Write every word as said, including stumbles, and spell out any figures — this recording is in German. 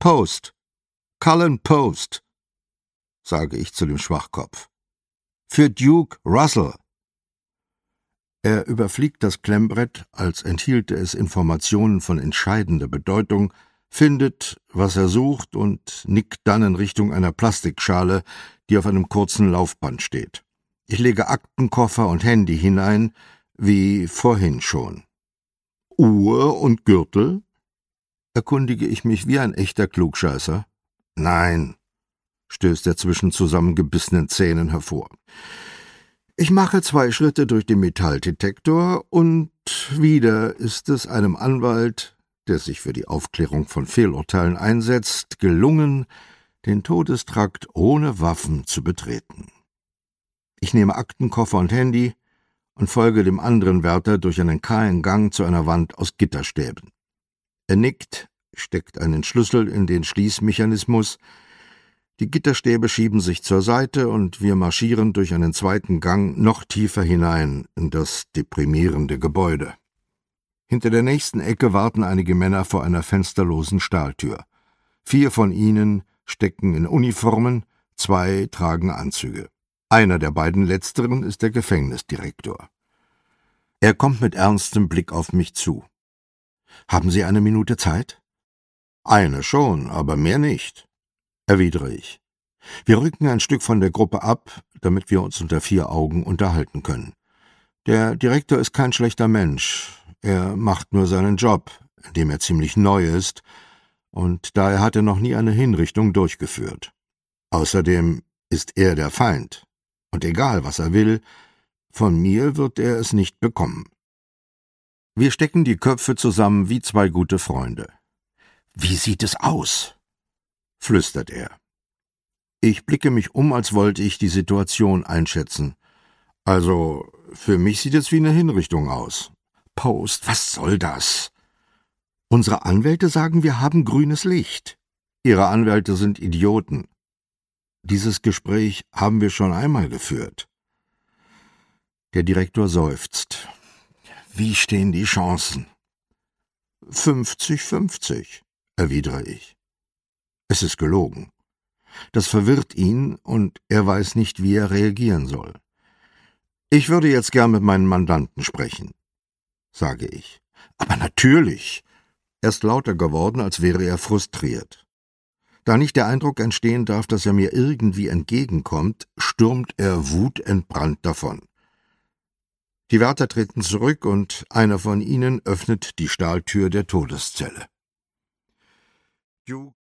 Post. Cullen Post, sage ich zu dem Schwachkopf. Für Duke Russell. Er überfliegt das Klemmbrett, als enthielte es Informationen von entscheidender Bedeutung, findet, was er sucht und nickt dann in Richtung einer Plastikschale, die auf einem kurzen Laufband steht. Ich lege Aktenkoffer und Handy hinein, wie vorhin schon. Uhr und Gürtel? Erkundige ich mich wie ein echter Klugscheißer. Nein, stößt er zwischen zusammengebissenen Zähnen hervor. Ich mache zwei Schritte durch den Metalldetektor und wieder ist es einem Anwalt, der sich für die Aufklärung von Fehlurteilen einsetzt, gelungen, den Todestrakt ohne Waffen zu betreten. Ich nehme Aktenkoffer und Handy und folge dem anderen Wärter durch einen kahlen Gang zu einer Wand aus Gitterstäben. Er nickt, steckt einen Schlüssel in den Schließmechanismus, die Gitterstäbe schieben sich zur Seite und wir marschieren durch einen zweiten Gang noch tiefer hinein in das deprimierende Gebäude. Hinter der nächsten Ecke warten einige Männer vor einer fensterlosen Stahltür. Vier von ihnen stecken in Uniformen, zwei tragen Anzüge. Einer der beiden letzteren ist der Gefängnisdirektor. Er kommt mit ernstem Blick auf mich zu. »Haben Sie eine Minute Zeit?« »Eine schon, aber mehr nicht«, erwidere ich. Wir rücken ein Stück von der Gruppe ab, damit wir uns unter vier Augen unterhalten können. Der Direktor ist kein schlechter Mensch. Er macht nur seinen Job, in dem er ziemlich neu ist, und daher hat er noch nie eine Hinrichtung durchgeführt. Außerdem ist er der Feind, und egal was er will, von mir wird er es nicht bekommen. Wir stecken die Köpfe zusammen wie zwei gute Freunde. »Wie sieht es aus?« flüstert er. Ich blicke mich um, als wollte ich die Situation einschätzen. Also, für mich sieht es wie eine Hinrichtung aus. Post, was soll das? Unsere Anwälte sagen, wir haben grünes Licht. Ihre Anwälte sind Idioten. Dieses Gespräch haben wir schon einmal geführt. Der Direktor seufzt. Wie stehen die Chancen? Fünfzig, fünfzig, erwidere ich. Es ist gelogen. Das verwirrt ihn, und er weiß nicht, wie er reagieren soll. Ich würde jetzt gern mit meinen Mandanten sprechen, sage ich. Aber natürlich. Er ist lauter geworden, als wäre er frustriert. Da nicht der Eindruck entstehen darf, dass er mir irgendwie entgegenkommt, stürmt er wutentbrannt davon. Die Wärter treten zurück, und einer von ihnen öffnet die Stahltür der Todeszelle.